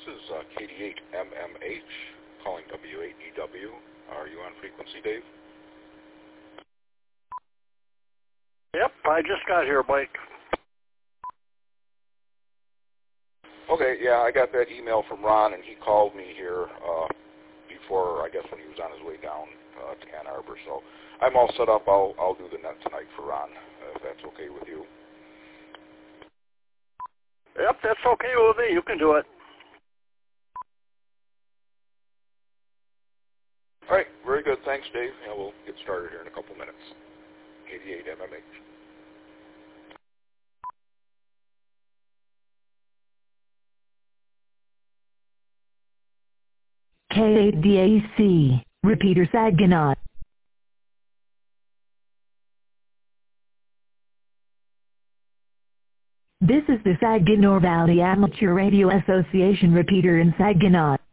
is KD8MMH calling W8EW. Are you on frequency, Dave? Yep, I just got here, Mike. Okay, yeah, I got that email from Ron, and he called me here before, I guess, when he was on his way down to Ann Arbor. So I'm all set up. I'll do the net tonight for Ron, if that's okay with you. Yep, that's okay with me. You can do it. All right, very good. Thanks, Dave. Yeah, we'll get started here in a couple minutes. KD8MMH. K8DAC, repeater Saginaw. This is the Saginaw Valley Amateur Radio Association repeater in Saginaw.